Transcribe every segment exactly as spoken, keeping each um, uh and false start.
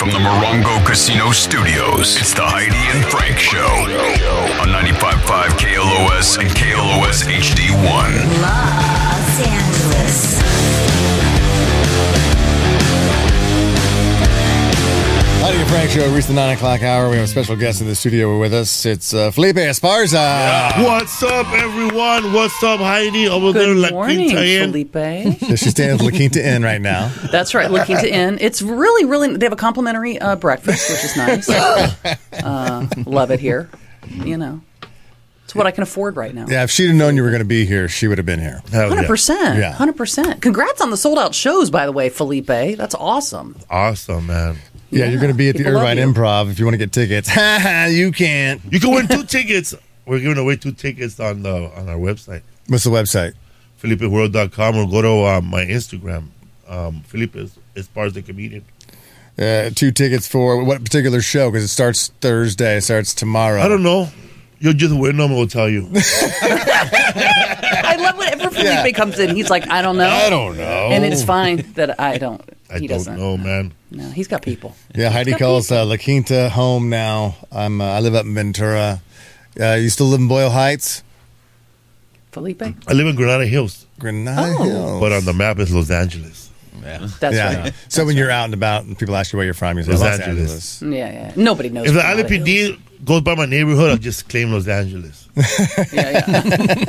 From the Morongo Casino Studios, it's the Heidi and Frank Show on ninety-five point five K L O S and K L O S H D one. Los Angeles. Heidi and Frank Show reached the nine o'clock hour. We have a special guest in the studio with us. It's uh, Felipe Esparza. Yeah. What's up, everyone? What's up, Heidi? Over Good there, La morning, Quinta Inn. Felipe. So she's staying at La Quinta Inn right now. That's right, La Quinta Inn. It's really, really, they have a complimentary uh, breakfast, which is nice. Uh, love it here. You know, it's what I can afford right now. Yeah, if she'd have known you were going to be here, she would have been here. Hell one hundred percent. Yeah. one hundred percent. Congrats on the sold-out shows, by the way, Felipe. That's awesome. yeah. Awesome, man. Yeah, Yeah, you're going to be at the people love Irvine you. Improv if you want to get tickets. Ha ha, you can't. You can win two tickets. We're giving away two tickets on the on our website, What's the website? Felipe World dot com, or go to um, my Instagram, um, Felipe Esparza Comedian. Uh, two tickets for what particular show? Because it starts Thursday. It starts tomorrow. I don't know. You'll just win them, we'll tell you. I love whenever Felipe Yeah. comes in, he's like, I don't know. I don't know. And it's fine that I don't. I he don't doesn't. know, man. No, he's got people. Yeah, Heidi calls uh, La Quinta home now. I'm. Uh, I live up in Ventura. Uh, you still live in Boyle Heights? Felipe? I live in Granada Hills, Granada Oh. Hills. but on the map it's Los Angeles. That's yeah. right. So when you're out and about and people ask you where you're from, you say Los Los, Angeles. Angeles. Yeah, yeah. Nobody knows. If the Granada L A P Hills. D goes by my neighborhood, I'll just claim Los Angeles. Yeah, yeah.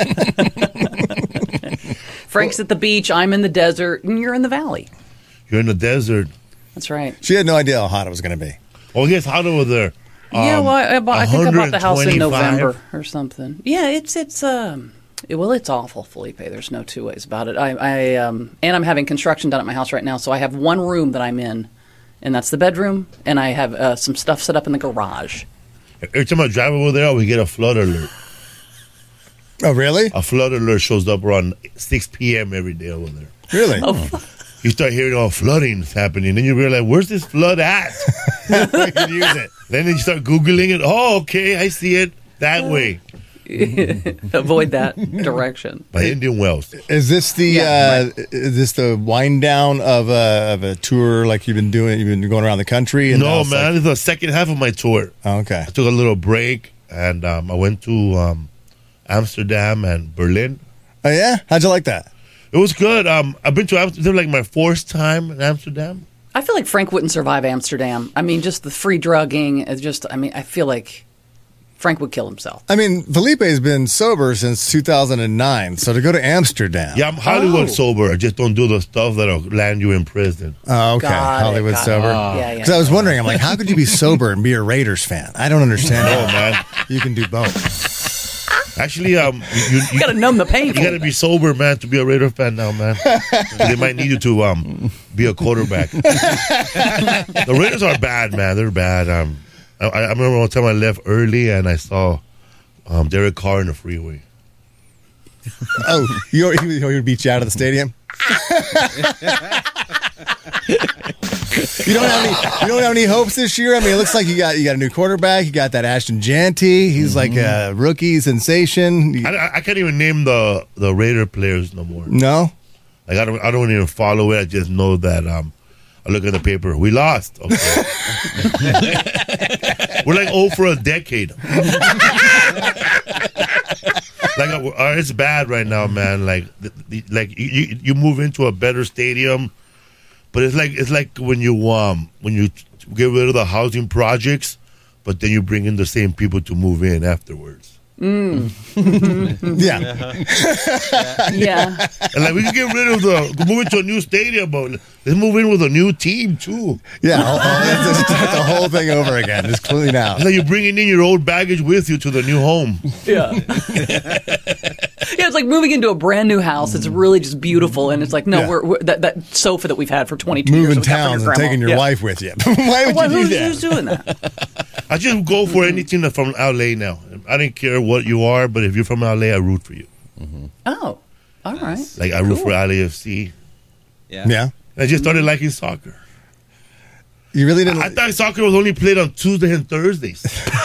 Frank's at the beach. I'm in the desert, and you're in the valley. You're in the desert. That's right. She had no idea how hot it was going to be. Oh, it gets hot over there. yeah, Um, well, I, bought, I think I bought the house in one twenty-five. November or something. Yeah, it's it's um, it- well, it's awful, Felipe. There's no two ways about it. I, I um, and I'm having construction done at my house right now, so I have one room that I'm in, and that's the bedroom, and I have uh, some stuff set up in the garage. Every time I drive over there, we get a flood alert. Oh, really? A flood alert shows up around six p.m. every day over there. Really? Oh, You start hearing all flooding is happening. Then you realize, where's this flood at? I can use it. Then you start Googling it. Oh, okay, I see it that way. avoid that direction. By Indian Wells. Is this the Yeah, uh, is this the wind down of a of a tour like you've been doing? You've been going around the country. And now No, it's man, like- it's the second half of my tour. oh, okay. I took a little break, and um, I went to um, Amsterdam and Berlin. Oh yeah. How'd you like that? It was good. Um, I've been to Amsterdam like my fourth time in Amsterdam. I feel like Frank wouldn't survive Amsterdam. I mean, just the free drugging. It's just, I mean, I feel like Frank would kill himself. I mean, Felipe's been sober since two thousand nine. So to go to Amsterdam. Yeah, I'm Hollywood Oh. sober. I just don't do the stuff that'll land you in prison. Oh, okay. Got it, Hollywood got it. sober. Yeah, yeah. Because I was wondering, I'm like, how could you be sober and be a Raiders fan? I don't understand. Oh, how man. you can do both. Actually, um, you, you, You got to numb the pain. You got to be sober, man, to be a Raider fan now, man. They might need you to um be a quarterback. The Raiders are bad, man. They're bad. Um, I, I remember one time I left early and I saw um, Derek Carr in the freeway. Oh, you he, he would beat you out of the stadium. You don't have any. You don't have any hopes this year. I mean, it looks like you got you got a new quarterback. You got that Ashton Janty. He's like a rookie sensation. You- I, I, I can't even name the, the Raider players no more. no, Like I don't I don't even follow it. I just know that um I look at the paper. We lost. Okay. We're like oh for a decade. Like uh, it's bad right now, man. Like the, the, like you, you you move into a better stadium, but it's like it's like when you um when you get rid of the housing projects, but then you bring in the same people to move in afterwards. yeah, Yeah. And like we can get rid of the move into a new stadium, but let's move in with a new team too. yeah. I'll, I'll just start the whole thing over again. Just clean out. It's like you're bringing in your old baggage with you to the new home. Yeah. Yeah, it's like moving into a brand new house. It's really just beautiful, and it's like, no, Yeah. we're, we're that, that sofa that we've had for twenty-two years. Moving that we got from towns your and grandma. taking your Yeah. wife with you. Why would Why, you do who's, that? who's doing that? I just go for anything that's from L A now. I don't care what you are, but if you're from L A, I root for you. Oh, all right. Like I root Cool. for L A F C. Yeah, I just started liking soccer. you really didn't. I thought soccer was only played on Tuesday and Thursdays.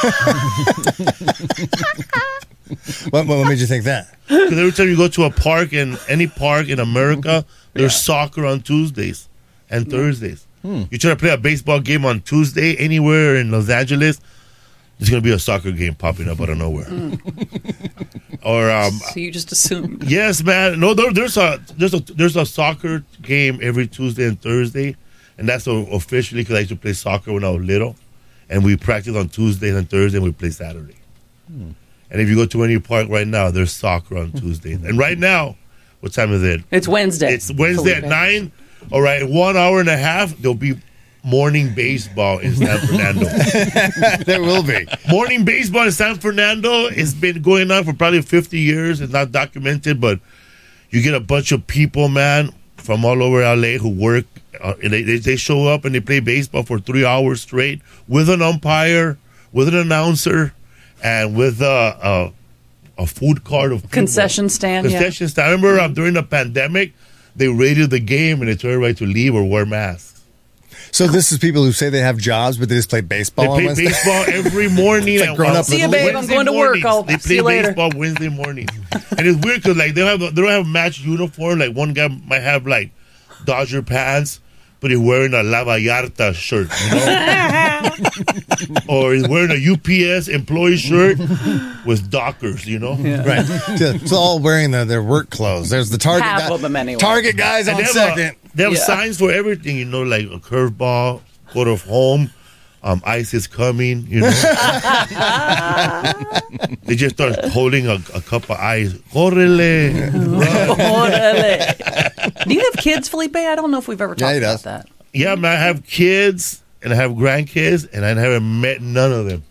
what, what made you think that? Because every time you go to a park in any park in America, there's Yeah. soccer on Tuesdays and Thursdays. You try to play a baseball game on Tuesday anywhere in Los Angeles, there's going to be a soccer game popping up out of nowhere. Or um, So you just assumed. yes, man. No, there, there's a there's a there's a soccer game every Tuesday and Thursday, and that's o- officially because I used to play soccer when I was little, and we practice on Tuesdays and Thursday, and we play Saturday. And if you go to any park right now, there's soccer on Tuesdays. And right now, what time is it? It's Wednesday. It's Wednesday Felipe. at nine. All right, in one hour and a half, there'll be morning baseball in San Fernando. There will be. Morning baseball in San Fernando has been going on for probably fifty years. It's not documented, but you get a bunch of people, man, from all over L A who work. Uh, and they, they they show up and they play baseball for three hours straight with an umpire, with an announcer, and with a a, a food cart of people. Concession stand, yeah. Concession stand. I remember uh, during the pandemic, they rated the game and they told everybody to leave or wear masks. So this is people who say they have jobs, but they just play baseball They on play Wednesday? baseball every morning. like and grown on up See you, Little babe. I'm Wednesday going to work. mornings, I'll they see play you later. baseball Wednesday morning, and it's weird because like they don't have they don't have match uniform. Like one guy might have like Dodger pants, but he's wearing a La Vallarta shirt, you know, or he's wearing a U P S employee shirt with Dockers, you know. Right. So it's all wearing their, their work clothes. There's the target Half guy- of them anyway. Target guys And on they have, second. a, they have Yeah. signs for everything, you know, like a curveball, quarter of home, um, ice is coming, you know. They just start holding a, a cup of ice. Correle. Orale. Do you have kids, Felipe? I don't know if we've ever Yeah, talked he about does. that. Yeah, man, I have kids and I have grandkids, and I haven't met none of them.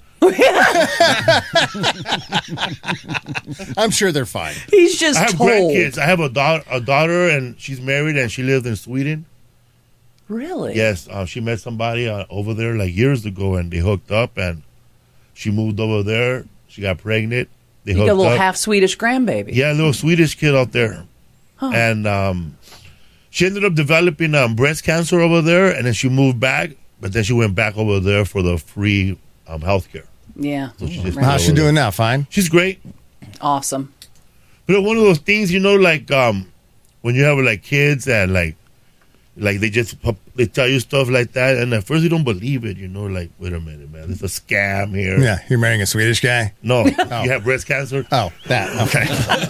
I'm sure they're fine. He's just I have told. grandkids. I have a, da- a daughter, and she's married, and she lives in Sweden. Really? Yes, uh, she met somebody uh, over there like years ago, and they hooked up, and she moved over there. She got pregnant. They You hooked got a little up. half Swedish grandbaby. Yeah, a little Swedish kid out there. And um, she ended up developing um, breast cancer over there, and then she moved back, but then she went back over there for the free um, health care. Yeah. So she just- Right. How's she doing now? Fine? She's great. Awesome. But one of those things, you know, like um, when you have like kids and like, like they just pu- they tell you stuff like that, and at first you don't believe it. You know, like wait a minute, man, it's a scam here. Yeah, you're marrying a Swedish guy? No, you have breast cancer. Oh, that. Okay.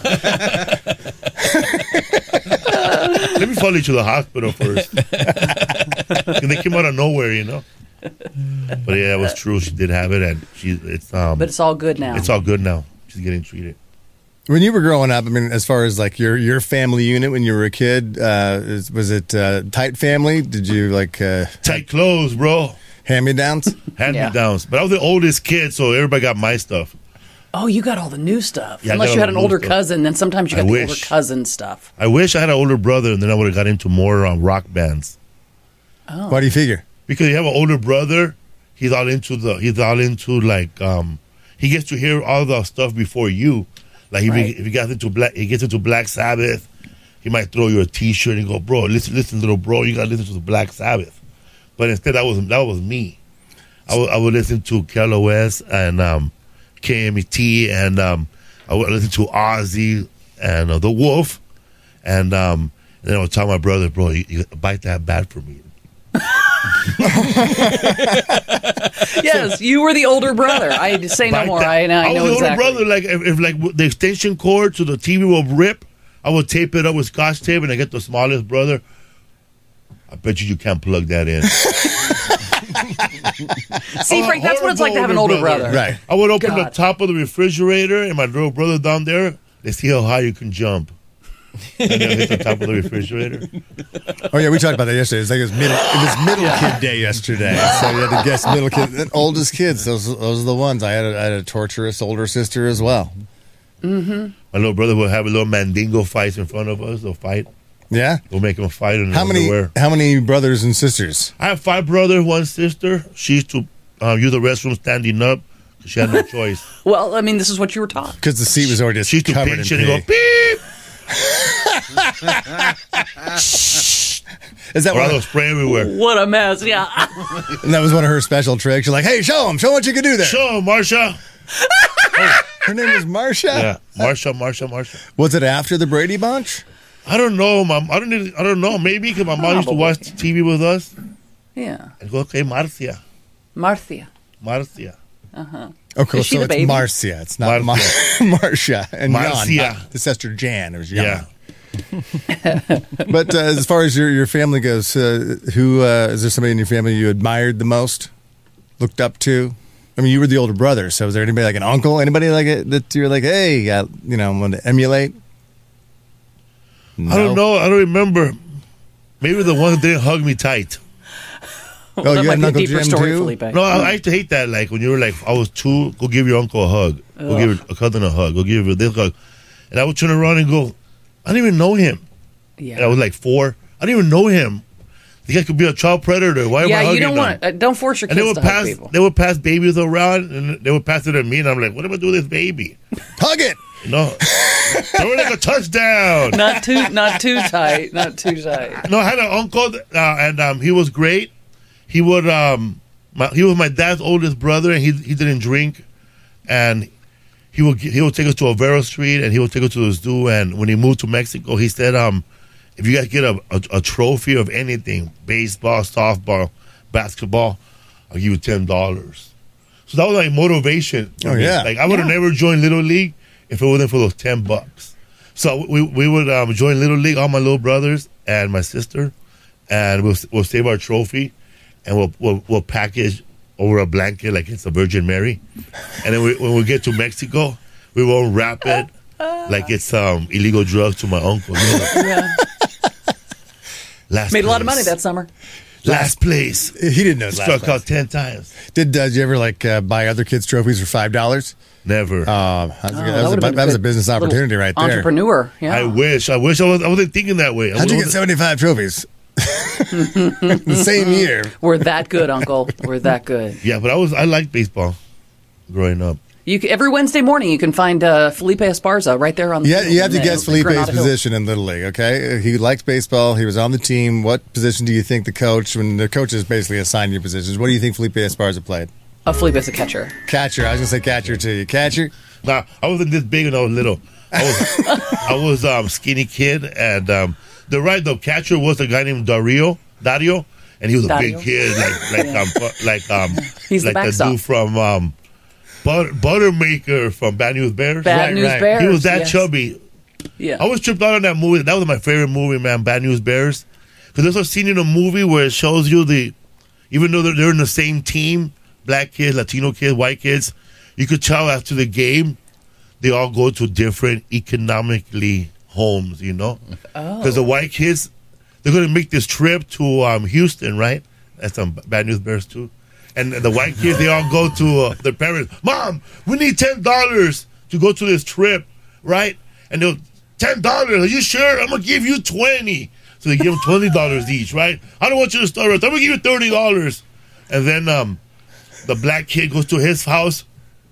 Let me follow you to the hospital first. And they came out of nowhere, you know. But yeah, it was true. She did have it, and she it's um, But it's all good now. it's all good now. She's getting treated. When you were growing up, I mean, as far as like your, your family unit when you were a kid, uh, is, was it uh, tight family? Did you like uh, Tight clothes, bro. hand-me-downs? Hand Yeah. me downs. But I was the oldest kid, so everybody got my stuff. Oh, you got all the new stuff. Yeah, I Unless got you all had an the new older stuff. cousin, then sometimes you I got the wish. older cousin stuff. I wish I had an older brother, and then I would have got into more um, rock bands. Oh. Why do you figure? Because you have an older brother, he's all into the he's all into like um he gets to hear all the stuff before you. Like if, Right. he, if he gets into black he gets into Black Sabbath, he might throw you a T-shirt and go, bro, listen, listen, little bro, you gotta listen to the Black Sabbath. But instead, that was that was me. I would I would listen to K L O S and um, K M E T, and um, I would listen to Ozzy and uh, the Wolf, and um, and then I would tell my brother, bro, you, you bite that bat for me. Yes, you were the older brother. I say no Bite more. that- I, I, I know was the exactly. older brother. Like if, if like the extension cord to the T V will rip, I would tape it up with Scotch tape, and I get the smallest brother. I bet you you can't plug that in. See, I'm a Frank, that's what it's like to have an older brother. Right. I would open the God. top of the refrigerator, and my little brother down there. Let's see how high you can jump. And then hit the top of the refrigerator. Oh yeah, we talked about that yesterday. It's like it was middle, it was middle kid day yesterday. So you had to guess middle kid, and oldest kids. Those those are the ones. I had a, I had a torturous older sister as well. Mm-hmm. My little brother will have a little mandingo fights in front of us. They'll fight. Yeah. We'll make them fight in How many underwear. how many brothers and sisters? I have five brothers, one sister. She used to uh, use the restroom standing up. She had no choice. Well, I mean, this is what you were taught. Because the seat was already just She used to covered in pinch it and go pee. beep. Is that Or one? I'll spray everywhere. What a mess. Yeah. And that was one of her special tricks. You're like, hey, show them, show 'em what you can do there. Show 'em, Marsha. Her name was Marsha. Yeah, Marsha, Marsha, Marsha. Was it after the Brady Bunch? I don't know, mom. I don't. Need, I don't know. Maybe because my mom used to watch T V with us. Yeah. And go, okay, Marcia. Marcia. Marcia. Okay, Is she so the it's baby? Marcia. It's not Mar- Marcia. And Marcia. Jan, not the sister Jan. It was Jan. Yeah. But uh, as far as your, your family goes, uh, who uh, is there somebody in your family you admired the most, looked up to? I mean, you were the older brother, so was there anybody like an uncle, anybody like it that you're like, hey, uh, you know, want to emulate? No? I don't know. I don't remember. Maybe the one that didn't hug me tight. Well, Oh, that you had might an be a Uncle deeper Jim, story, too? Felipe. No, I, I used to hate that. Like when you were like, I was two, go give your uncle a hug. Go give your cousin a hug. Go give your this hug. And I would turn around and go, I didn't even know him. Yeah. And I was like four. I didn't even know him. The guy could be a child predator. Why am I Yeah, hugging you don't him? want uh, don't force your And kids they would to hug pass. people. They would pass babies around, and they would pass it to me, and I'm like, "What am I doing with this baby?" Hug it. No, they were like a touchdown. Not too not too tight. Not too tight. No, I had an uncle, uh, and um, he was great. He would, um, my, he was my dad's oldest brother, and he he didn't drink, and he would he would take us to Avero Street, and he would take us to the zoo. And when he moved to Mexico, he said, um, if you guys get a, a, a trophy of anything, baseball, softball, basketball, I'll give you ten dollars. So that was like motivation. for Oh, me. yeah. Like I would have Yeah. never joined Little League if it wasn't for those ten bucks. So we we would um, join Little League, all my little brothers and my sister, and we'll we'll save our trophy, and we'll we'll, we'll package over a blanket like it's a Virgin Mary, and then we, when we get to Mexico, we won't wrap it like it's um, illegal drugs to my uncle. You know? Yeah. Last Made a lot of place. money that summer. Last place. He didn't know his last Struck place. out ten times. Did, uh, did you ever like uh, buy other kids' trophies for five dollars? Never. Uh, that was, a, Oh, that was, a, would've been that was a good business little opportunity right there. Entrepreneur. Yeah. I wish. I wish I was. I wasn't thinking that way. I How'd you get wasn't- seventy-five trophies? The same year. We're that good, Uncle. We're that good. Yeah, but I was. I liked baseball growing up. You can, every Wednesday morning you can find uh, Felipe Esparza right there on the Yeah, field you have to in, guess uh, Felipe's Granada Hills. position in Little League, okay? He likes baseball. He was on the team. What position do you think the coach, when the coaches basically assign you positions, what do you think Felipe Esparza played? Oh, Felipe's a catcher. Catcher. I was going to say catcher to you. Catcher? Nah, I wasn't this big when I was little. I was. I was um, skinny kid, and um, the right the catcher was a guy named Dario. Dario, and he was a Dario. big kid, like like um fu- like um He's the like the, backstop. dude from um Butter, Buttermaker from Bad News Bears. Bad Right, News right. Bears. He was that yes. chubby. Yeah. I was tripped out on that movie. That was my favorite movie, man. Bad News Bears. Because there's a scene in a movie where it shows you the, even though they're, they're in the same team, black kids, Latino kids, white kids, you could tell after the game, they all go to different economically homes, you know? Because the white kids, they're going to make this trip to um, Houston, right? That's some Bad News Bears too. And the white kids, they all go to uh, their parents. Mom, we need ten dollars to go to this trip, right? And they'll, ten dollars, are you sure? I'm going to give you twenty. So they give them twenty dollars each, right? I don't want you to start with, I'm going to give you thirty dollars. And then um, the black kid goes to his house.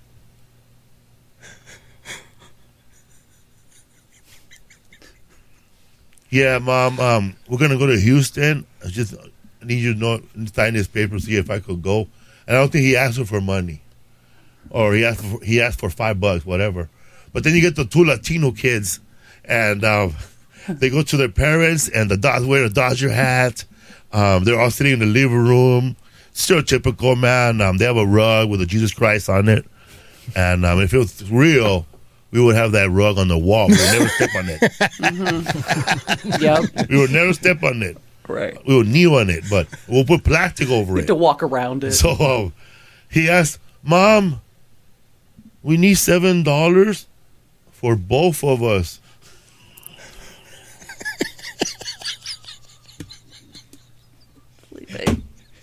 Yeah, Mom, um, we're going to go to Houston. I just I need you to know, sign this paper, see if I could go. And I don't think he asked her for money. Or he asked for, he asked for five bucks, whatever. But then you get the two Latino kids, and um, they go to their parents, and the Dodge wear a Dodger hat. Um, they're all sitting in the living room. Stereotypical, man. Um, they have a rug with a Jesus Christ on it. And um, if it was real, we would have that rug on the wall. We would never step on it. Yep. We would never step on it. Right. We would kneel on it, but we'll put plastic over it. To walk around it. So um, he asked, Mom, we need seven dollars for both of us. Felipe.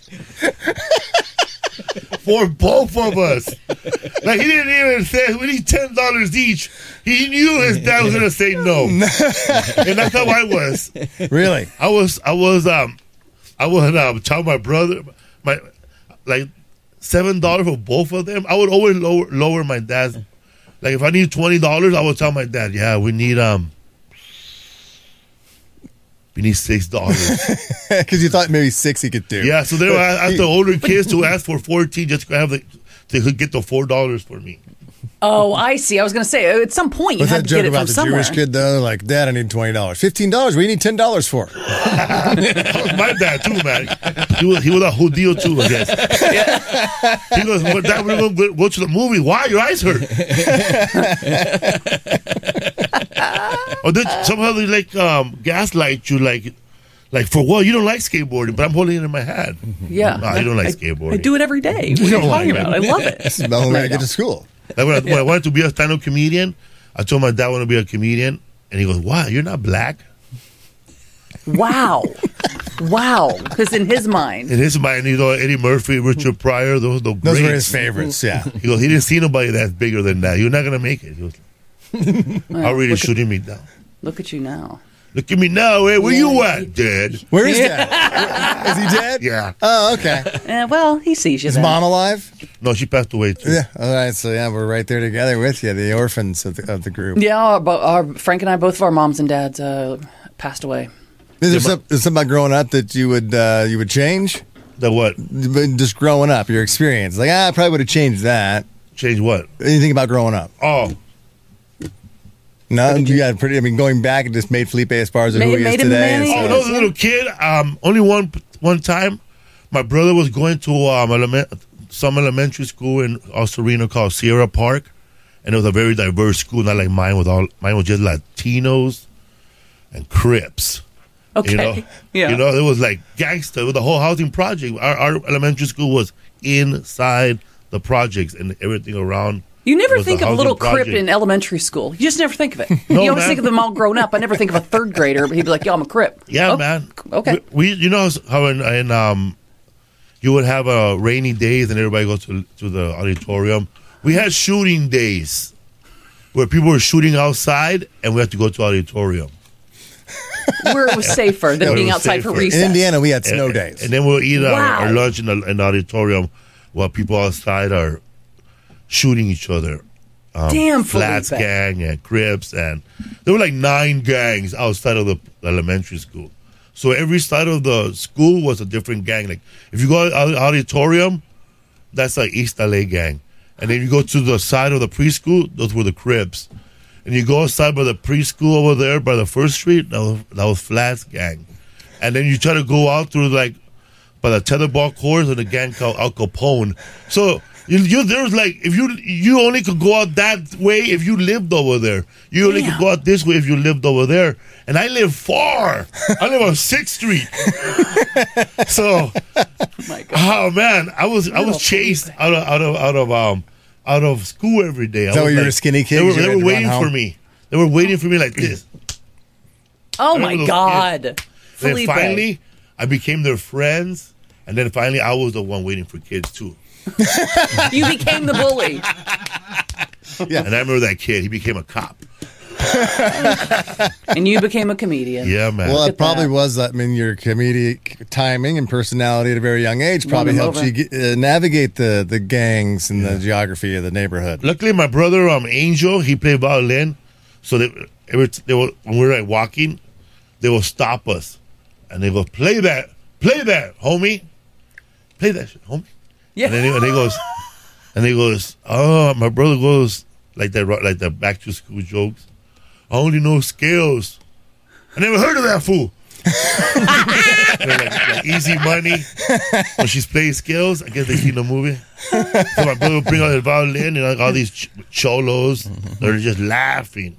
For both of us. Like, he didn't even say, we need ten dollars each. He knew his dad was going to say no. And that's how I was. Really? I was, I was, um, I would um, tell my brother, my, like, seven dollars for both of them. I would always lower, lower my dad's. Like, if I need twenty dollars, I would tell my dad, yeah, we need, um, we need six dollars. Because you thought maybe six he could do. Yeah, so they were ask the older kids to ask for fourteen just to have the to get the four dollars for me. Oh, I see. I was going to say, at some point you What's had that to get joke it about from the somewhere. Jewish kid though? Like, Dad, I need twenty dollars. Fifteen dollars. What do you need ten dollars for? My dad too, man. He was he was a Judeo too, I guess. He goes, well, Dad, we're gonna go, go to the movie. Why? Your eyes hurt. Or did somehow they like um, gaslight you, like, like for what? You don't like skateboarding, but I'm holding it in my hand. Yeah. Nah, you don't like I- skateboarding. I do it every day. What are you don't talking like about? it. I love it. It's the only way to get to school. Like when, I, when I wanted to be a stand-up comedian, I told my dad I want to be a comedian, and he goes, "Why? You're not black." Wow. Wow. Because in his mind, In his mind, you know, Eddie Murphy, Richard Pryor, those the Those greats. were his favorites. Yeah. He goes, he didn't see nobody that's bigger than that. You're not gonna make it. He goes, already look at- shooting me down. look at you now. Look at me now. Hey, where you Yeah. at, Dad? Where is Dad? Is he dead? Yeah. Oh, okay. Eh, well, he sees you Is then. Mom alive? No, she passed away too. Yeah. All right. So yeah, we're right there together with you, the orphans of the, of the group. Yeah, our, bo- our, Frank and I, both of our moms and dads uh, passed away. Is there some, is something about growing up that you would uh, you would change? That what? Just growing up, your experience. Like, ah, I probably would have changed that. Change what? Anything about growing up? Oh, No, you got pretty. I mean, going back, it just made Felipe Esparza Made- who he is made him today. the man he and oh, so- when I was a little kid, um, only one one time, my brother was going to um, element, some elementary school in Osarino called Sierra Park, and it was a very diverse school, not like mine. With all mine was just Latinos and Crips. Okay. You know, Yeah. you know, it was like gangster with the whole housing project. Our, our elementary school was inside the projects and everything around. You never was think a of a little housing crip project. in elementary school. You just never think of it. No, you always man. think of them all grown up. I never think of a third grader, but he'd be like, yo, I'm a crip. Yeah, Oh, man. Okay. We, we, you know how in, in um, you would have uh, rainy days and everybody go to to the auditorium. We had shooting days where people were shooting outside and we had to go to auditorium. Where it was safer than Where it being was outside for safer. recess. In Indiana, we had snow and, days. and then we'll eat our, Wow. our lunch in the, in the auditorium while people outside are shooting each other. Um, Damn, Flats Felipe. gang and Crips, and there were like nine gangs outside of the elementary school. So every side of the school was a different gang. Like if you go out auditorium, that's like East L A gang, and then you go to the side of the preschool, those were the Crips, and you go outside by the preschool over there by the First Street, that was, that was Flats gang, and then you try to go out through like by the tetherball course and the gang called Al Capone. So. You, you, there's like if you you only could go out that way if you lived over there. You only Damn. could go out this way if you lived over there. And I live far. I live on Sixth Street. So, My God. oh man, I was I was chased out of out of out of um out of school every day. I that was why you were like- a skinny kid? They were, You they had were to run waiting home? for me. They were waiting for me like this. Oh, I my remember those God. Then Felipe. finally, I became their friends. And then finally, I was the one waiting for kids too. You became the bully. Yeah. And I remember that kid. He became a cop. And you became a comedian. Yeah, man. Well, Look it at probably that. was. I mean, your comedic timing and personality at a very young age probably him helped over. you get, uh, navigate the, the gangs and the geography of the neighborhood. Luckily, my brother, um, Angel, he played violin. So they, every, they were, when we were like walking, they will stop us. And they go, play that. Play that, homie. Play that shit, homie. Yeah. And then he, and he goes, and he goes, oh, my brother goes, like that, like the back to school jokes. I only know scales. I never heard of that fool. You know, like, like Easy Money. When she's playing scales, I guess they seen the movie. So my brother would bring out his violin and like all these ch- cholos, they're just laughing.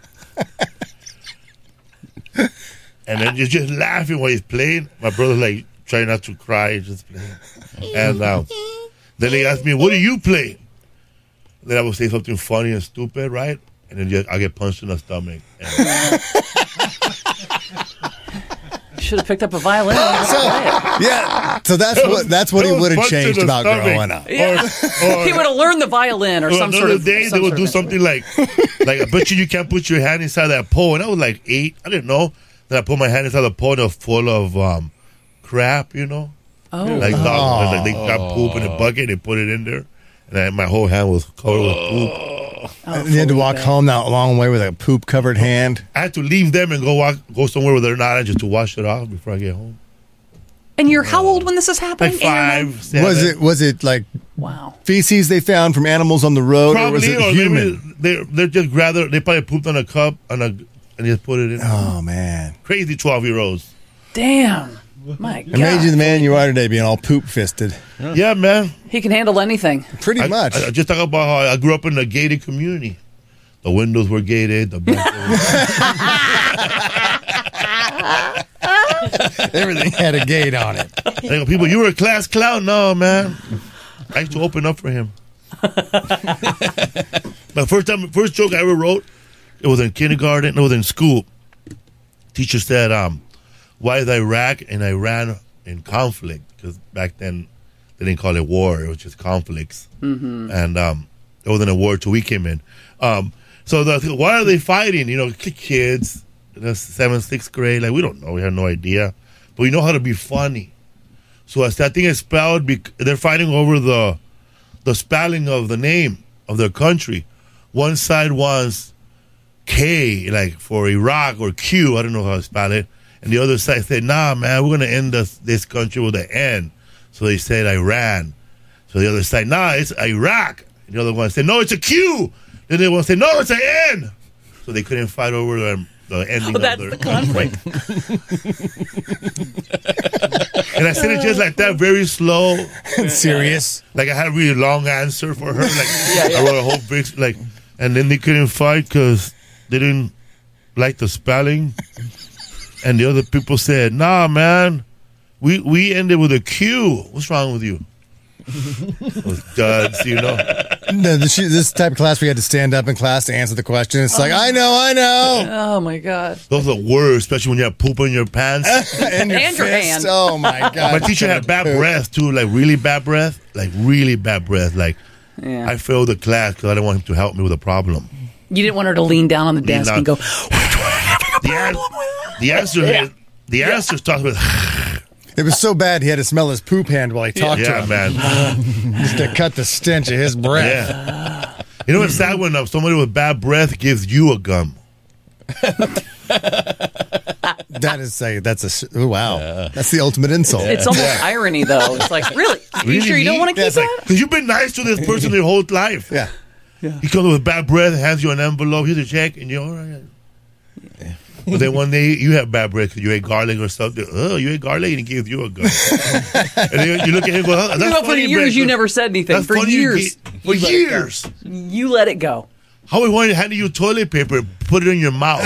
And then you're just laughing while he's playing. My brother like trying not to cry, just playing. And um, then they asked me, "What do you play?" Then I would say something funny and stupid, right? And then just, I get punched in the stomach. And Should have picked up a violin. and So, play it. yeah, so that's what that's what he It was would have punched in changed the about stomach. growing up. Or, or, He would have learned the violin or or some another sort of. day some they would sort do of something like, like I bet you you can't put your hand inside that pole. And I was like eight, I didn't know. Then I put my hand inside the pole and it was full of um, crap, you know, Oh, like dog, like they got poop in a bucket, they put it in there, and I, my whole hand was covered with poop. oh, And you had to walk Felipe. home that long way with a poop covered hand. I had to leave them and go walk, go somewhere where they're not, just to wash it off before I get home. And you're how old when this is happening? Like in your head? five, seven. Was it was it like Wow. feces they found from animals on the road, or was Probably, it or human? maybe they they just rather they probably pooped on a cup on a and just put it in. Oh man! Crazy twelve year olds. Damn. My God. Imagine the man you are today being all poop fisted. Yeah, man. He can handle anything. Pretty I, much. I, I just talk about how I grew up in a gated community. The windows were gated. The Everything had a gate on it. They go, people, you were a class clown. No, man. I used to open up for him. My first time, first joke I ever wrote, it was in kindergarten. It was in school. Teacher said, um, why is Iraq and Iran in conflict? Because back then, they didn't call it war. It was just conflicts. Mm-hmm. And um, it wasn't a war till we came in. Um, so the, why are they fighting? You know, kids, the seventh, sixth grade, like we don't know. We have no idea. But we know how to be funny. So as that thing is spelled, bec- they're fighting over the the spelling of the name of their country. One side wants K, like for Iraq, or Q, I don't know how to spell it. And the other side said, nah, man, we're going to end this, this country with an N. So they said Iran. So the other side, nah, it's Iraq. And the other one said, no, it's a Q. Then the other one said, no, it's an N. So they couldn't fight over the, the ending Oh, that's of their the conflict. And I said it just like that, very slow. Serious. Like I had a really long answer for her. Like I wrote a whole big, like, and then they couldn't fight because they didn't like the spelling. And the other people said, nah, man, we we ended with a Q. What's wrong with you? Those duds, you know. No, this, this type of class, we had to stand up in class to answer the question. It's like, I know, I know. Oh, my God. Those are worse, especially when you have poop in your pants. and your, And your fist. hand. Oh, my God. My teacher had bad breath, too, like really bad breath. Like really bad breath. Like Yeah. I failed the class because I didn't want him to help me with a problem. You didn't want her to lean down on the desk down. and go, The, an- the answer Yeah. is, the answer starts with, It was so bad he had to smell his poop hand while he talked to yeah, him. man. Just to cut the stench of his breath. Yeah. You know what's sad when uh, somebody with bad breath gives you a gum? That is say that's a s- oh, wow. That's the ultimate insult. it's almost irony, though. It's like, really? You Really sure you don't mean? want to Yeah, keep it's like- that? Because you've been nice to this person their whole life. Yeah. He comes with bad breath, hands you an envelope, here's a check, and you're all right. But then one day you have bad breath because you ate garlic or something. Oh, you ate garlic and he gives you a gum. And then you look at him and go, oh, that's You know, for funny, years Brett. you never said anything. That's For funny you years. get- For you let it go. years. You let it go. How we wanted to hand you toilet paper, put it in your mouth.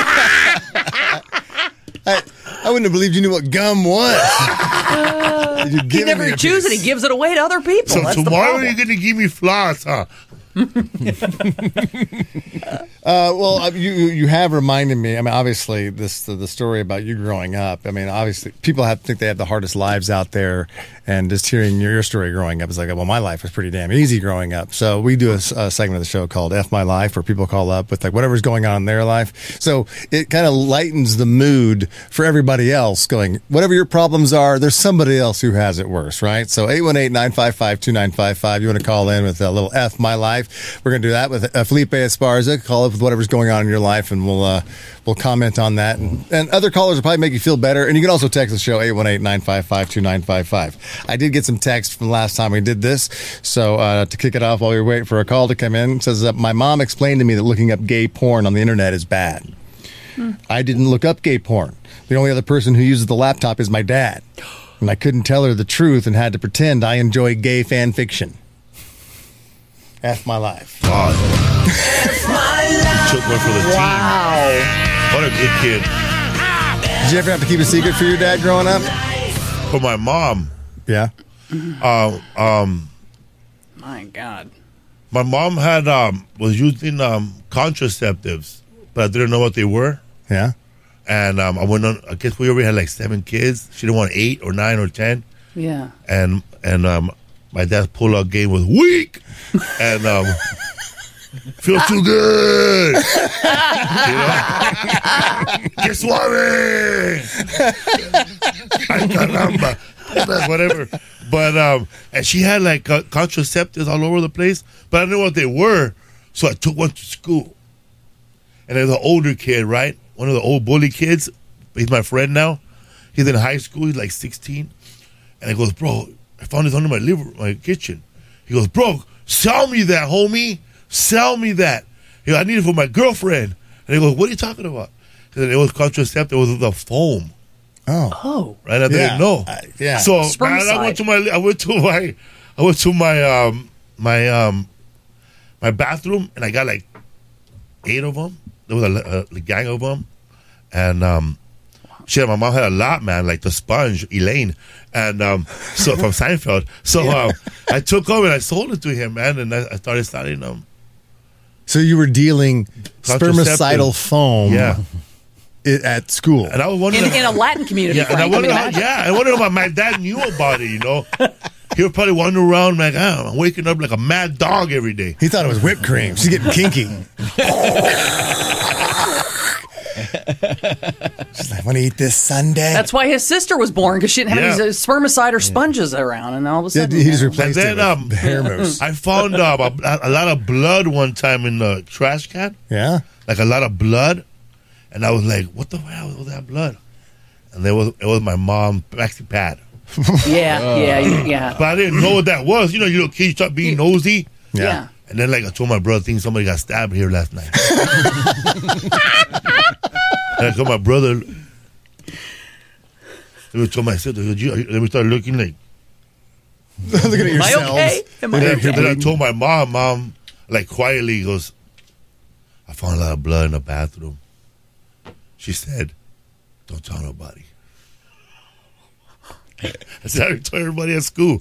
I, I wouldn't have believed you knew what gum was. You He giving me never a chews it. piece. He gives it away to other people. So That's the tomorrow problem. you're going to give me floss, huh? Uh, well, uh, you you have reminded me. I mean, obviously, this the, the story about you growing up. I mean, obviously, people have think they have the hardest lives out there, and just hearing your, your story growing up is like, well, my life was pretty damn easy growing up. So we do a, s- a segment of the show called "F My Life," where people call up with like whatever's going on in their life. So it kind of lightens the mood for everybody else. Going, whatever your problems are, there's somebody else who has it worse, right? So eight one eight, nine five five, two nine five five. You want to call in with a little "F My Life." We're gonna do that with uh, Felipe Esparza. Call up with whatever's going on in your life, and we'll uh, we'll comment on that. And, and other callers will probably make you feel better. And you can also text the show eight one eight, nine five five, two nine five five. I did get some text from last time we did this. So uh, to kick it off while we wait for a call to come in, it says that my mom explained to me that looking up gay porn on the internet is bad. Hmm. I didn't look up gay porn. The only other person who uses the laptop is my dad. And I couldn't tell her the truth and had to pretend I enjoy gay fan fiction. F my life. God. Took one for the Wow. team. What a good kid. Did you ever have to keep a secret for your dad growing up? For my mom, Yeah. uh, um, My God. my mom had um, was using um, contraceptives, but I didn't know what they were. Yeah. And um, I went on. I guess we already had like seven kids. She didn't want eight or nine or ten. Yeah. And and um, my dad's pull-out game was weak, and um, feels too good. You know? Que suave. Ay, caramba. Whatever. But um, and she had like uh, contraceptives all over the place, but I didn't know what they were, so I took one to school. And there's an older kid, right? One of the old bully kids. He's my friend now. He's in high school. He's like sixteen. And I goes, bro, I found this under my liver, my kitchen. He goes, bro, sell me that, homie. Sell me that. He goes, I need it for my girlfriend. And he goes, what are you talking about? Because it was contraceptive. It was the foam. Oh. Oh. Right? I didn't Yeah. know. Uh, yeah. So Spermicide. man, I went to my I went to my I went to my um my um my bathroom and I got like eight of them. There was a, a, a gang of them, and um shit, my mom had a lot, man, like the sponge, Elaine, and um so from Seinfeld. So um, I took them and I sold it to him, man, and I, I started selling them. So you were dealing spermicidal foam Yeah. i- at school. And I was wondering In, in a Latin community, Yeah, and I Frank. I wonder mean, how, imagine. yeah, I wonder how my dad knew about it, you know. He was probably wandering around like, oh, I'm waking up like a mad dog every day. He thought it was whipped cream. She's getting kinky. She's like, want to eat this Sunday? That's why his sister was born, because she didn't have Yeah. any spermicide or sponges around, and all of a Yeah, sudden, he just yeah. replaced And then, it with um, the hair mousse. I found uh, a, a lot of blood one time in the trash can, Yeah? like a lot of blood. And I was like, what the hell was that blood? And there was, it was my mom maxi pad. yeah, yeah, yeah, But I didn't know what that was. You know, you little kids start being nosy. Yeah. yeah. And then, like, I told my brother, I think somebody got stabbed here last night. And I told my brother, then I told my sister, then we started looking like, Look at Am I yourselves. okay? Am I Yeah, then, okay? then I told my mom, mom, like, quietly, he goes, I found a lot of blood in the bathroom. She said, don't tell nobody. I said, I told everybody at school.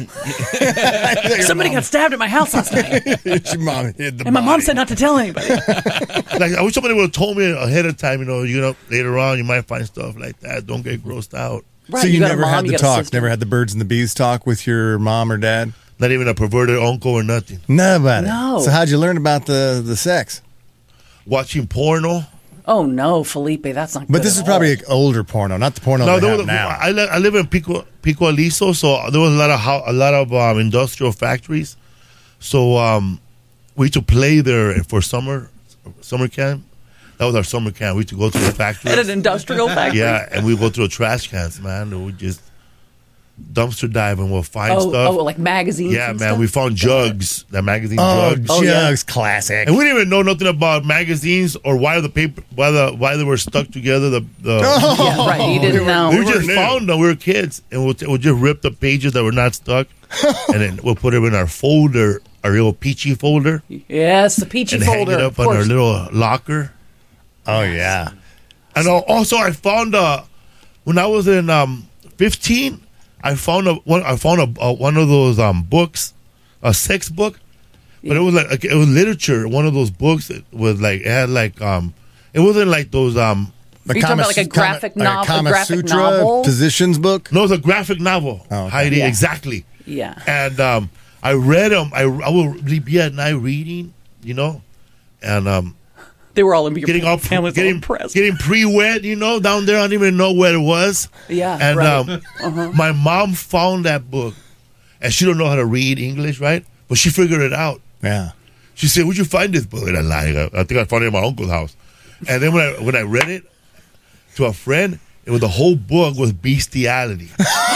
Somebody got stabbed at my house last night, Your mom hid the and my mom body. said not to tell anybody. Like, I wish somebody would have told me ahead of time, you know, you know, later on you might find stuff like that. Don't get grossed out. Right, So you, got a never mom, had you the got a talk, sister. never had the birds and the bees talk with your mom or dad? Not even a perverted uncle or nothing. None about it. No. So how'd you learn about the, the sex? Watching porno. Oh no, Felipe, that's not. But good this at is probably all. an older porno, not the porno No, they there have was, now. I, li- I live in Pico, Pico Aliso, so there was a lot of ho- a lot of um, industrial factories. So um, we used to play there for summer summer camp. That was our summer camp. We used to go to the factory. at an industrial factory. Yeah, and we go through the trash cans, man. And we just dumpster dive and we'll find Oh, stuff. oh, like magazines. yeah, and man. stuff? We found jugs, that magazine oh, jugs. Oh, yeah. Jugs, classic. And we didn't even know nothing about magazines or why the paper, why the why they were stuck together. The, the Yeah, right. You didn't know. we We just were new. found them. We were kids, and we'll, we'll just rip the pages that were not stuck, and then we'll put them in our folder, our little peachy folder, Yes, the peachy and folder. hang it of up on our course. little locker. Oh, yeah. And al- also, I found uh, when I was in um, fifteen, I found a one. I found a, a one of those um, books, a sex book, but it was like it was literature. One of those books that was like it had like um, it wasn't like those um. The Are you talking about like a graphic Kama, nov- a Kama graphic Sutra novel? positions book? No, it's a graphic novel. Oh, okay. Heidi, Yeah. exactly. Yeah. And um, I read them. I I will really be at night reading, you know, and um, They were all in your getting up, families all getting impressed. getting pre-wet, you know, down there. I didn't even know where it was. Yeah, And right. um, my mom found that book, and she don't know how to read English, right? But she figured it out. Yeah. She said, "Where'd you find this book?" And I lied. I I think I found it in my uncle's house. And then when I when I read it to a friend, it was the whole book was bestiality.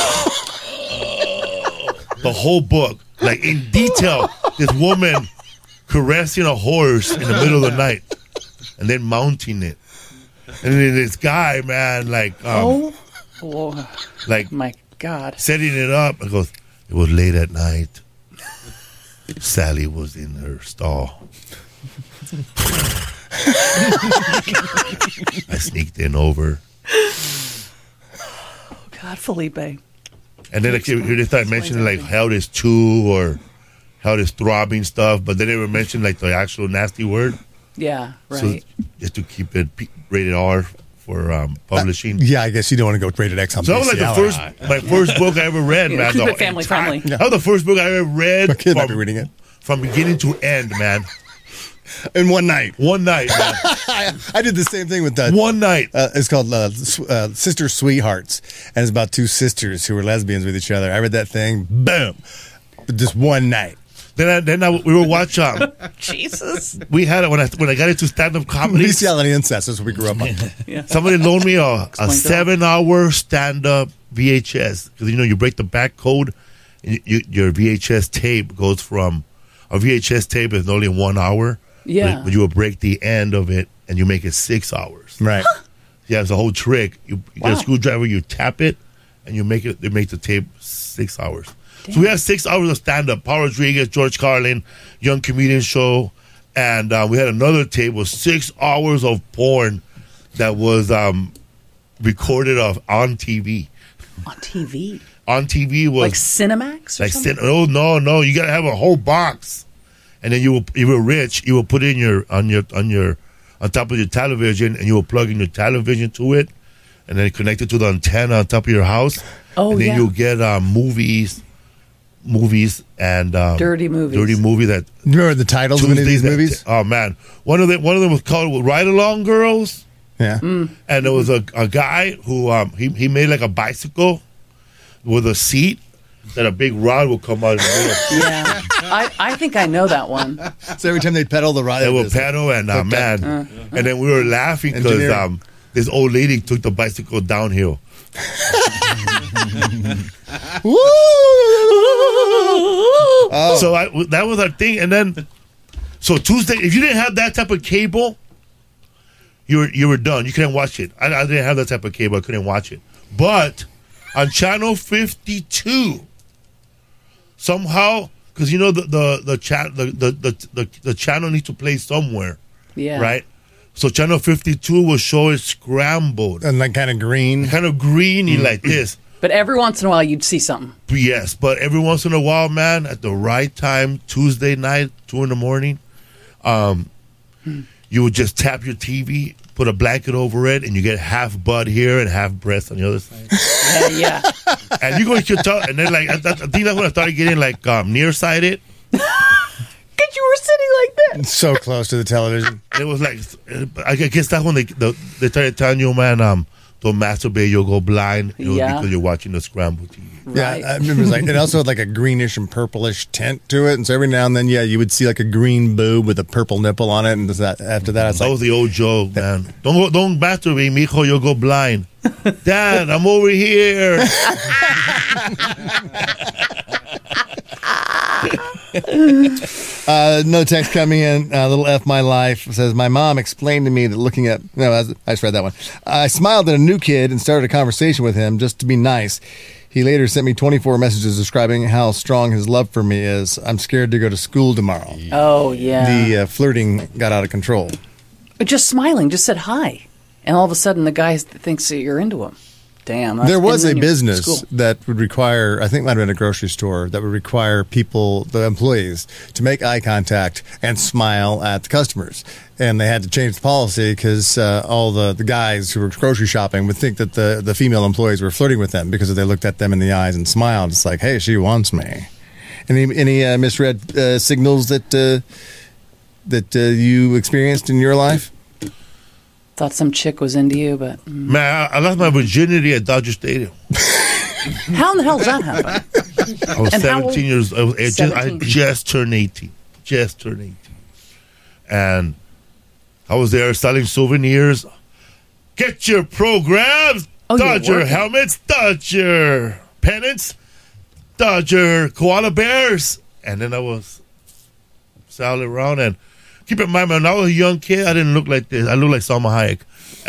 The whole book, like in detail, this woman caressing a horse in the middle of the night, and then mounting it, and then this guy, man, like, um, Oh, oh like my God. setting it up. It goes, it was late at night. Sally was in her stall. I sneaked in over. God, Felipe. And then like, they started mentioning like how this chew or how this throbbing stuff, but they never mentioned like the actual nasty word. Yeah, right. So just to keep it P- rated R for um, publishing. Yeah, I guess you don't want to go rated X on So that was like the bestiality. first, my first book I ever read, Yeah, man. keep The it family entire- friendly. That was the first book I ever read My kid might be from, reading it. from beginning to end, man. In one night. One night, man. I, I did the same thing with that. One night. Uh, it's called uh, Sw- uh, Sister Sweethearts, and it's about two sisters who were lesbians with each other. I read that thing, boom, just one night. Then I, then I, we were watching. Um, Jesus. we had it when I when I got into stand up comedy. Bestiality incest is what we grew up on. Yeah. Somebody loaned me a, a Explain to seven hour stand up V H S because you know you break the back code, and you, you, your V H S tape goes from a V H S tape is only one hour. Yeah. But, but you will break the end of it and you make it six hours. Right. Yeah, it's a whole trick. You, you get Wow. a screwdriver, you tap it, and you make it. They make the tape six hours. So we had six hours of stand up. Paul Rodriguez, George Carlin, Young Comedian Show, and uh, we had another tape with six hours of porn that was um, recorded of on T V. On T V. On T V was Like Cinemax or like something? sin- oh no no you gotta have a whole box, and then you will you were rich you will put in your on your on your on top of your television, and you will plug in your television to it, and then connect it to the antenna on top of your house. Oh, and then yeah. you'll get um, movies, movies and um, Dirty movies. dirty movie that You remember the titles of any of these that- movies? Oh man, one of them one of them was called Ride Along Girls. Yeah. Mm. And there was a, a guy who um, he he made like a bicycle with a seat that a big rod would come out of the middle. Yeah. I, I think I know that one. So every time they pedal the ride, They were it was like- pedal and uh, man, and then we were laughing because Engineering. um, this old lady took the bicycle downhill. Oh. So I, that was our thing, and then so Tuesday, if you didn't have that type of cable, you were you were done. You couldn't watch it. I, I didn't have that type of cable. I couldn't watch it. But on channel fifty-two, somehow, because you know the the the, chat, the, the the the the channel needs to play somewhere, Yeah. right? So channel fifty-two will show it scrambled, and like kind of green. kind of greeny like this. But every once in a while you'd see something. Yes, but every once in a while, man, at the right time, Tuesday night, two in the morning, um, you would just tap your T V, put a blanket over it, and you get half butt here and half breast on the other side. Yeah, yeah. And you go to your tongue, and then like I, I think that's when I started getting like um, nearsighted. Because you were sitting like that. So close to the television. It was like I guess that's when they the, they started telling you, man, um, don't masturbate, you'll go blind, you know, Yeah. because you're watching the scrambled T V. Right. Yeah, I remember it, was like, it also had like a greenish and purplish tint to it, and so every now and then, yeah, you would see like a green boob with a purple nipple on it, and that, after that, it's That like, was the old joke, man. Don't go, don't masturbate, mijo, you'll go blind. Dad, I'm over here. Uh, no text coming in. Uh, little F my life says, my mom explained to me that looking at, no, I, I just read that one. I smiled at a new kid and started a conversation with him just to be nice. He later sent me twenty-four messages describing how strong his love for me is. I'm scared to go to school tomorrow. Oh, yeah. The uh, flirting got out of control. Just smiling, just said hi. And all of a sudden the guy thinks that you're into him. Damn. that's- There was and a then you're at business school. that would require, I think it might have been a grocery store, that would require people, the employees, to make eye contact and smile at the customers. And they had to change the policy because uh, all the, the guys who were grocery shopping would think that the, the female employees were flirting with them because if they looked at them in the eyes and smiled. It's like, hey, she wants me. Any any uh, misread uh, signals that uh, that uh, you experienced in your life? Thought some chick was into you, but mm. Man, I, I lost my virginity at Dodger Stadium. how in the hell does that happen? I was And how old? seventeen years old. I just, I seventeen. just turned eighteen. Just turned eighteen. And I was there selling souvenirs. Get your programs. Oh, you were Dodger working. helmets. Dodger pennants. Dodger koala bears. And then I was selling around. And keep in mind, man, when I was a young kid, I didn't look like this. I looked like Salma Hayek.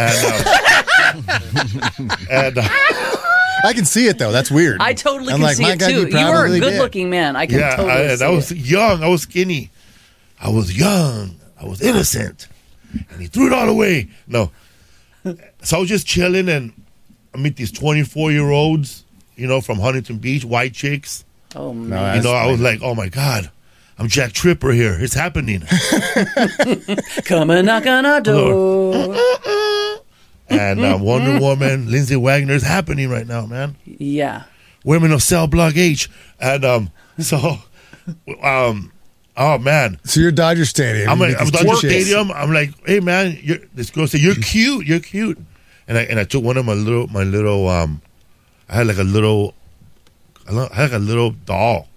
And, uh, and uh, I can see it, though. That's weird. I totally I'm can like, see my it God, too. You were a probably did. good-looking man. I can yeah, totally I, and see I was it. young. I was skinny. I was young. I was innocent. And he threw it all away. No. So I was just chilling, and I meet these twenty-four-year-olds, you know, from Huntington Beach, white chicks. Oh No, man, You know, I funny. was like, oh, my God. I'm Jack Tripper here. It's happening. come and knock on our door. And uh, Wonder Woman, Lindsay Wagner, is happening right now, man. Yeah, Women of Cell Block H. And um, so, um, oh, man. So you're Dodger Stadium. I'm You like, get I'm these Dodger two chicks. Stadium. I'm like, hey man, you're, this girl said you're cute, you're cute, and I and I took one of my little my little um, I had like a little, I lo- I had like a little doll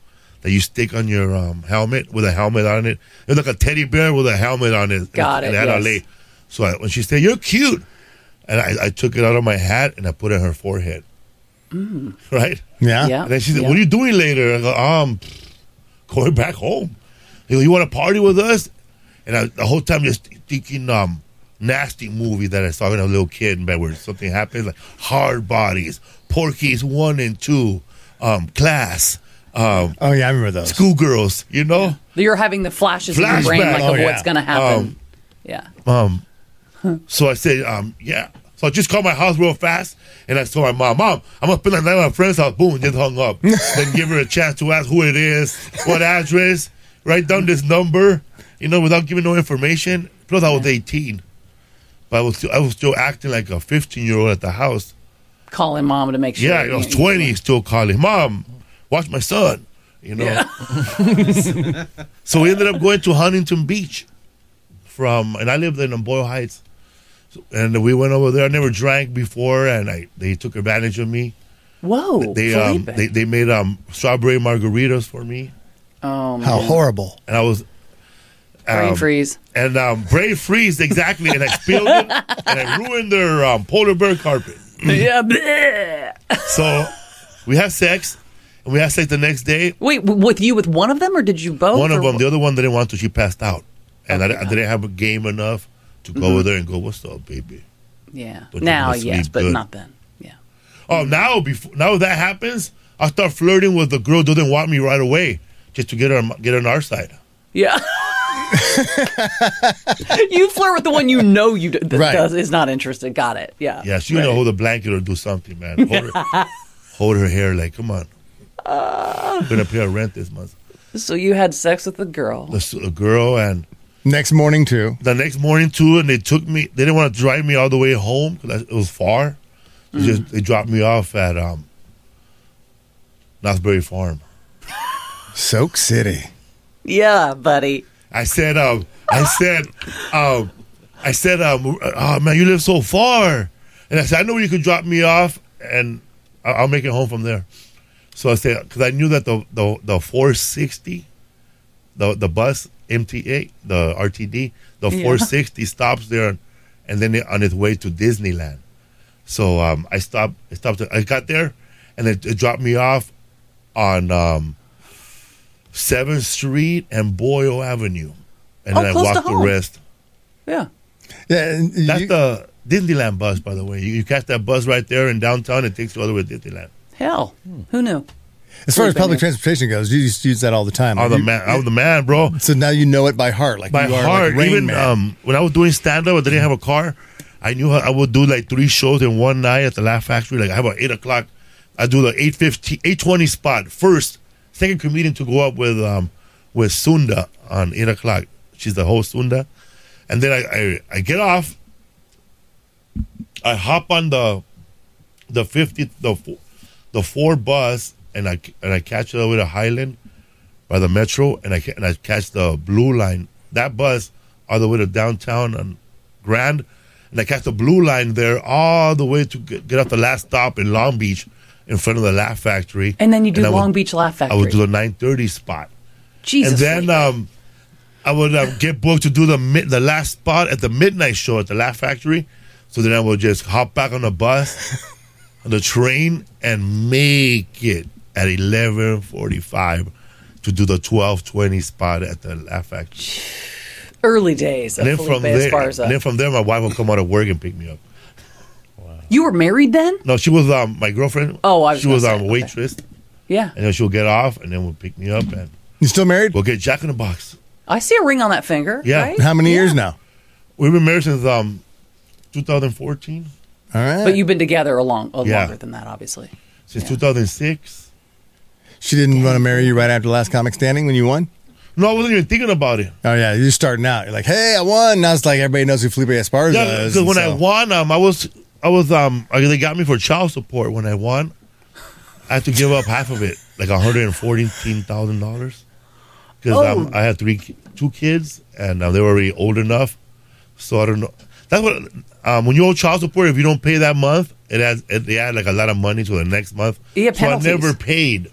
that you stick on your um, helmet with a helmet on it. It was like a teddy bear with a helmet on it. Got and it, had yes. a lay. So I, when she said, "You're cute," and I, I took it out of my hat and I put it on her forehead. Mm. Right? Yeah. Yeah. And then she said, Yeah. "What are you doing later?" I go, "Um, going back home." You go, "You want to party with us?" And I, the whole time just thinking, um, nasty movie that I saw when I was a little kid, and where something happens, like Hard Bodies, Porky's one and two, um, Class, um, Oh yeah, I remember those. Schoolgirls. You know, You're having the flashes in your brain, Flashback. like Oh, of yeah. what's going to happen. Um, yeah. um. So I said, um, yeah. So I just called my house real fast, and I told my mom, "Mom, I'm gonna spend the night at my friend's house." Boom, just hung up. Then give her a chance to ask who it is, what address, write down this number, you know, without giving no information. Plus, I was eighteen, but I was still, I was still acting like a fifteen year old at the house. Calling mom to make sure. Yeah, I was you- twenty, still calling, "Mom, watch my son." You know. Yeah. So we ended up going to Huntington Beach from, and I lived in Boyle Heights. So, and we went over there. I never drank before, and I they took advantage of me. Whoa. They um Felipe. they, they made um strawberry margaritas for me, oh, How man. horrible. and I was Brain um, freeze. and um brain freeze exactly, and I spilled it, and I ruined their um, polar bear carpet. yeah. bleh. So we had sex, and we had sex the next day. Wait, w- with you with one of them, or did you both? One of or them, wh- the other one didn't want to. She passed out, and Okay. I, I didn't have a game enough to go Mm-hmm. over there and go, "What's up, baby?" Yeah. But you Now, wanna yes, sleep but good. not then. Yeah. Oh, now before now that happens, I start flirting with the girl who doesn't want me right away, just to get her get her on our side. Yeah. You flirt with the one you know you d- that Right. does is not interested. Got it. Yeah. Yeah, she gonna hold a blanket or do something, man. Hold her, hold her hair, like, come on. I'm gonna pay her rent this month. So you had sex with the girl. The, s- a girl, and Next morning too. the next morning too, and they took me. They didn't want to drive me all the way home because it was far. They Mm. just they dropped me off at um, Knott's Farm. Soak City. Yeah, buddy. I said, um, I said, um, I said, um, oh man, you live so far, and I said, I know where you could drop me off, and I- I'll make it home from there. So I said, because I knew that the the the four sixty, the the bus M T A, the R T D, the Yeah. four sixty stops there, and then it, on its way to Disneyland. So um, I stopped. I stopped. I got there, and it, it dropped me off on um, seventh Street and Boyle Avenue, and Oh, then I close to walked the home. rest. Yeah. Yeah, and That's you- the Disneyland bus, by the way. You, you catch that bus right there in downtown. It takes you all the way to Disneyland. Hell, who knew? as far as Been public there. transportation goes, you used to use that all the time. I'm the You- man. I'm the man, bro. So now you know it by heart, like By you are heart, like Rain even Man. um, when I was doing stand up, I didn't have a car. I knew how I would do like three shows in one night at the Laugh Factory. Like I have an eight o'clock. I do the eight fifty, eight twenty spot first. Second comedian to go up with um with Sunda on eight o'clock. She's the host, Sunda, and then I I, I get off. I hop on the the fifty the fo- the four bus and I and I catch it over to Highland by the Metro, and I ca- and I catch the blue line, that bus all the way to downtown on Grand, and I catch the blue line there all the way to get, get off the last stop in Long Beach in front of the Laugh Factory. And then you do I would- Long Beach Laugh I Factory. would do the nine thirty spot. Jesus. And then Felipe. um, I would uh, get booked to do the mid, the last spot at the midnight show at the Laugh Factory. So then I would just hop back on the bus, on the train, and make it at eleven forty-five to do the twelve twenty spot at the Laugh Factory. Early days of And then Felipe from there, Esparza. and then from there, my wife would come out of work and pick me up. You were married then? No, she was um, my girlfriend. Oh, I was she gonna was say, um, a okay. waitress, Yeah. and then she'll get off, and then we'll pick me up, and You still married? we'll get Jack in the Box. I see a ring on that finger. Yeah. Right? How many Yeah. years now? We've been married since um, two thousand fourteen. All right. But you've been together a long, a Yeah. longer than that, obviously. Since Yeah. two thousand six. She didn't want to marry you right after Last Comic Standing when you won? No, I wasn't even thinking about it. Oh, yeah. You're starting out. You're like, hey, I won. Now it's like everybody knows who Felipe Esparza Yeah, is. because and when I so- won, um, I was, I was, um, uh, they got me for child support when I won. I had to give up half of it, like one hundred and fourteen thousand dollars, because Oh. um, I had three, ki- two kids, and uh, they were already old enough. So I don't know. That's what um, when you owe child support, if you don't pay that month, it has it, they add like a lot of money to the next month. Yeah, so I penalties. never paid.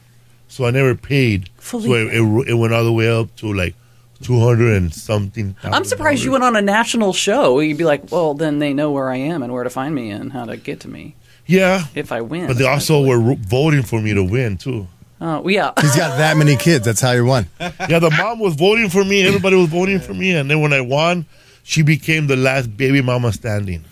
so I never paid. Felipe. So it, it, it went all the way up to like two hundred and something. I'm surprised you went on a national show. You'd be like, well, then they know where I am and where to find me and how to get to me Yeah, if I win. but they also were ro- voting for me to win too. Oh, yeah. He's got that many kids. That's how you won. Yeah, the mom was voting for me. Everybody was voting for me, and then when I won, she became the last baby mama standing.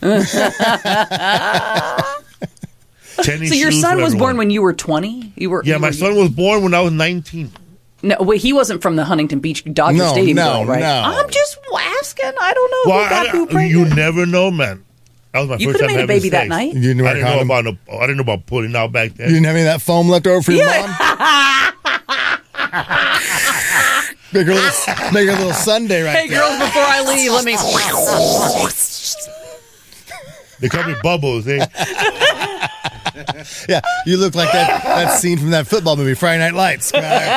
So your son was born when you were twenty? You were. Yeah, you my were, son was born when I was nineteen. No, wait, he wasn't from the Huntington Beach Dodger No, Stadium, no, though, right? no. I'm just asking. I don't know. Well, who got I- who you pregnant. never know, man. That was my You first could time have made a having baby that sex. night. You didn't I wear a didn't know condom? about no, I didn't know about pulling out back then. You didn't have any of that foam left over for your mom? Make her a little, make her a little Sunday right Hey, there. girls, before I leave, let me. They call me Bubbles, eh? Yeah, you look like that, that scene from that football movie, Friday Night Lights.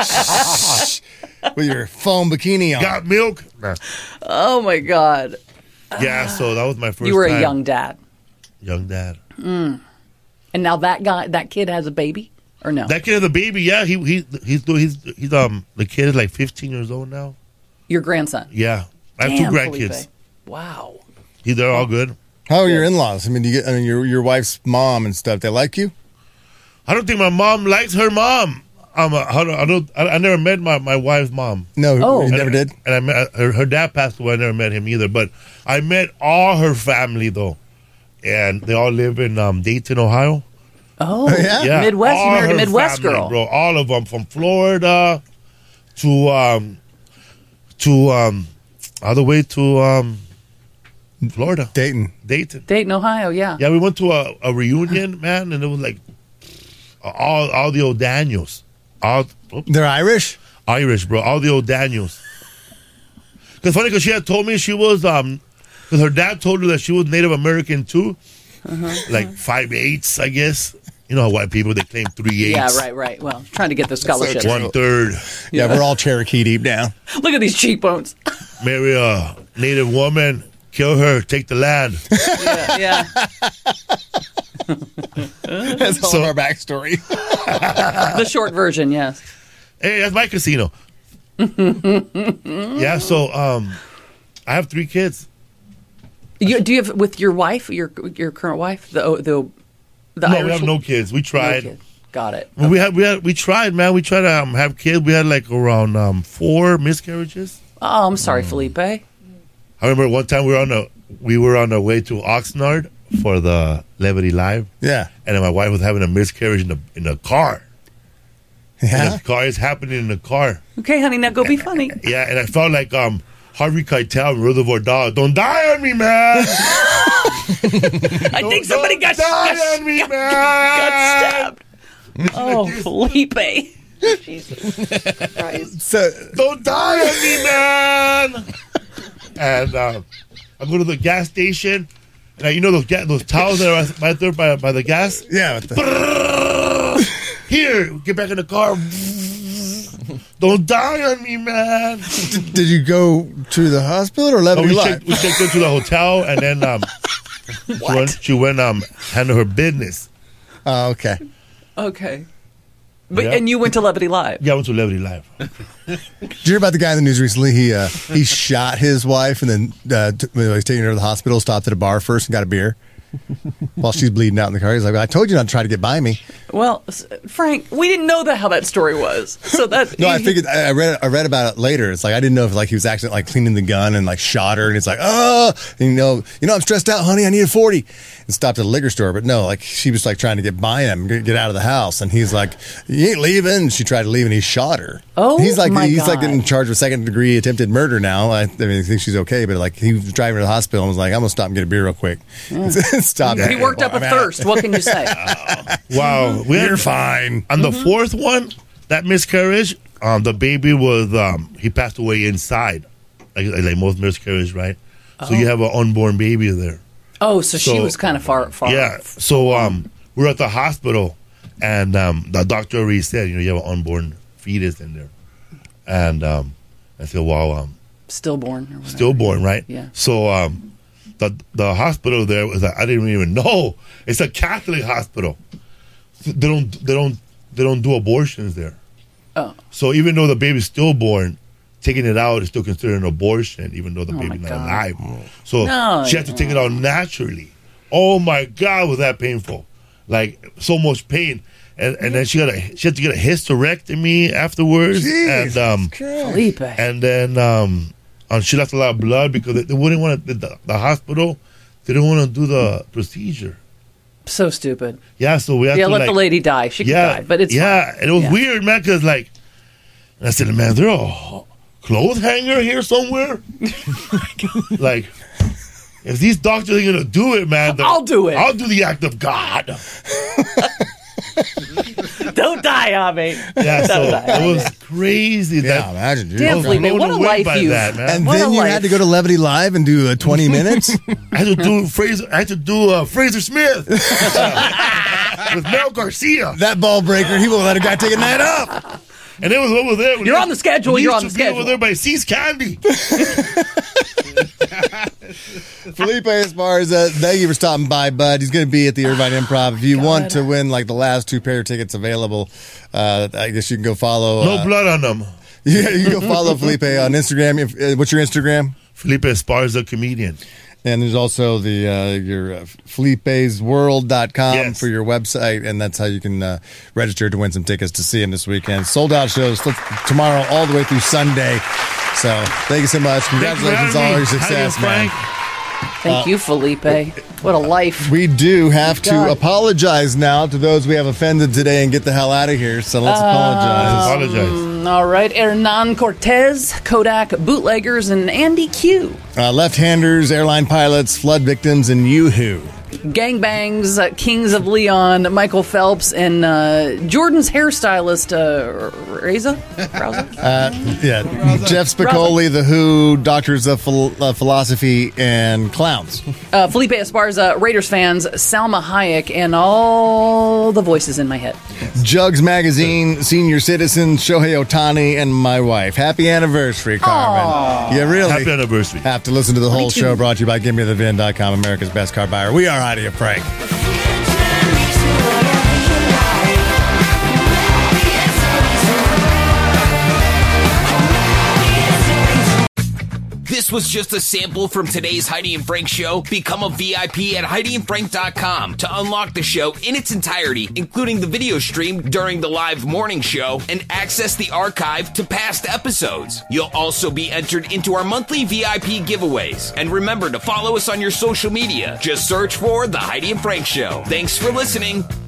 With your foam bikini on. Got milk? Nah. Oh, my God. Yeah, so that was my first You were time. a young dad. Young dad. Mm. And now that guy, that kid has a baby? Or no? That kid has a baby, yeah. He, he he's he's he's um the kid is like fifteen years old now. Your grandson? Yeah. I have Damn, two grandkids. Felipe. Wow. He, they're all good. How are your in-laws? I mean, do you get, I mean, your your wife's mom and stuff. They like you? I don't think my mom likes her mom. Um, I don't. I, don't, I, I never met my, my wife's mom. No, Oh. you never did. And I met her, her dad passed away. I never met him either. But I met all her family though, and they all live in um, Dayton, Ohio. Oh, Oh, yeah? Yeah, Midwest. You all married a her Midwest family, girl. bro. All of them from Florida to um to um all the way to um Florida, Dayton. Dayton. Dayton, Ohio, yeah. Yeah, we went to a, a reunion, man, and it was like all all the old Daniels, all oops, They're Irish? Irish, bro, all the old Daniels. Cause funny, cause she had told me she was um, cause her dad told her that she was Native American too, Uh-huh. like five eighths, I guess. You know how white people they claim three Yeah, eighths. right, right. Well, trying to get the scholarship. One third. Yeah, we're all Cherokee deep down. Look at these cheekbones. Marry a native woman, kill her, take the land. yeah, yeah. That's all So- of our backstory. The short version, yes. Hey, that's my casino. Yeah, so um, I have three kids. You, do you have with your wife, your your current wife, the the the No, Irish? we have no kids. We No tried. kid. Got it. Well, we had we had we tried, man. We tried to um, have kids. We had like around um, four miscarriages. Oh, I'm sorry, Felipe. I remember one time we were on a we were on our way to Oxnard for the Levity Live, Yeah. and then my wife was having a miscarriage in the in the car. Yeah. And the car is happening in the car. Okay, honey, now go be funny. Yeah, and I felt like um Harvey Keitel in Reservoir Dogs. Don't die on me, man. I think somebody got, die got, on me, got, man. got stabbed. Oh, Felipe. Jesus Christ. So, Don't die on me, man. And uh, I go to the gas station, and I, you know those ga- those towels that are right there by, by the gas. yeah. What the, Here, get back in the car. Don't die on me, man. did you go to the hospital or Oh, Levity we, Live? checked, we checked into the hotel, and then um, she went, she went um handle her business. Oh, okay. Okay. But, Yeah. And you went to Levity Live. Yeah, I went to Levity Live. Did you hear about the guy in the news recently? He uh, he shot his wife and then uh, t- when he was taking her to the hospital, stopped at a bar first and got a beer while she's bleeding out in the car. He's like, I told you not to try to get by me. Well, s- Frank, we didn't know that how that story was. So that No, I figured I I read I read about it later. It's like I didn't know if like he was actually like cleaning the gun and like shot her, and it's like oh, and, you know, you know, I'm stressed out, honey. I need a forty, and stopped at a liquor store. But no, like she was like trying to get by him, get, get out of the house, and he's like, you ain't leaving. And she tried to leave, and he shot her. Oh, he's like my he's like God. in charge of second degree attempted murder now. I, I mean, I think she's okay, but like he was driving her to the hospital and was like, I'm gonna stop and get a beer real quick. Stop. he worked up a I'm out. thirst. What can you say? Wow, we had- You're fine. On the fourth one, that miscarriage, um, the baby was um, he passed away inside, like, like most miscarriages, right? So you have an unborn baby there. Oh, so, she So- was kind of far, far. Yeah. So um, we're at the hospital, and um, the doctor already said, you know, you have an unborn fetus in there, and um, I said, well, um, Stillborn. Or whatever. stillborn, right? Yeah. So um, the the hospital there was like, I didn't even know it's a Catholic hospital. They don't they don't they don't do abortions there. Oh. So even though the baby's stillborn, taking it out is still considered an abortion, even though the Oh, baby's my not God. alive. So No, she had to take it out naturally. Oh my God, was that painful? Like so much pain, and and then she got a she had to get a hysterectomy afterwards, Jesus and um Felipe. and then um and she left a lot of blood because they, they wouldn't want to the, the hospital. They didn't want to do the procedure. So stupid. Yeah, so we had Yeah, to let like, the lady die. She can yeah, die, but it's yeah, fine. and it was Yeah. weird, man, because like and I said, man, there a clothes hanger here somewhere. Like, if these doctors are gonna do it, man, the- I'll do it. I'll do the act of God. Don't die on me. Yeah, so Don't die on it me. was crazy. Yeah, that imagine, dude. Damn, I was Felipe, blown what a away life by you've- that, man. And What a then you life. had to go to Levity Live and do uh, twenty minutes. I had to do Fraser. I had to do uh, Fraser Smith with Mel Garcia, That ball breaker, he won't let a guy take a night off. and it was over there. when You're he- on the schedule, when he you're used on to the be schedule. over there by C's Candy. Felipe Esparza, thank you for stopping by, bud. He's going to be at the Irvine Improv. If you want to win like the last two pair of tickets available, uh, I guess you can go follow. No uh, blood on them. Yeah, you can go follow Felipe on Instagram. If, uh, what's your Instagram? Felipe Esparza, comedian. And there's also the uh, your uh, Felipe's World dot com Yes. for your website, and that's how you can uh, register to win some tickets to see him this weekend. Sold out shows t- tomorrow all the way through Sunday. So thank you so much. Congratulations on all your success, man. Thank you, Felipe. What a life. We do have to God. apologize now to those we have offended today and get the hell out of here. So let's apologize. Apologize. All right, Hernan Cortez, Kodak Bootleggers, and Andy Q. Uh, left-handers, airline pilots, flood victims, and Yoo-hoo. Gangbangs, uh, Kings of Leon, Michael Phelps, and uh, Jordan's hairstylist, uh, Reza? Reza? Yeah, Jeff Spicoli, The Who, Doctors of Phil- uh, Philosophy, and Clowns. Uh, Felipe Esparza, Raiders fans, Salma Hayek, and all the voices in my head. Jugs Magazine, Senior Citizen, Shohei Ohtani, and my wife. Happy anniversary, Carmen. You really Happy anniversary. have to listen to the whole too. show, brought to you by Give Me The Vin dot com, America's best car buyer. We are Heidi and Frank. This was just a sample from today's Heidi and Frank show. Become a V I P at Heidi and Frank dot com to unlock the show in its entirety, including the video stream during the live morning show, and access the archive to past episodes. You'll also be entered into our monthly V I P giveaways. And remember to follow us on your social media. Just search for The Heidi and Frank Show. Thanks for listening.